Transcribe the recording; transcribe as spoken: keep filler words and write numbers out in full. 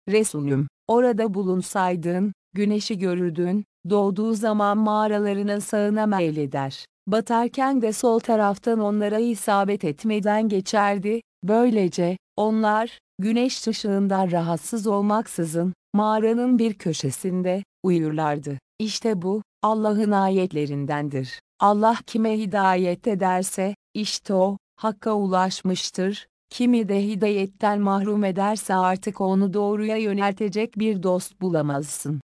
Resulüm, orada bulunsaydın, güneşi görürdün, doğduğu zaman mağaralarının sağına meyleder, batarken de sol taraftan onlara isabet etmeden geçerdi, böylece, onlar, güneş ışığından rahatsız olmaksızın, mağaranın bir köşesinde, uyurlardı. İşte bu, Allah'ın ayetlerindendir. Allah kime hidayet ederse, işte o, hakka ulaşmıştır. Kimi de hidayetten mahrum ederse artık onu doğruya yöneltecek bir dost bulamazsın.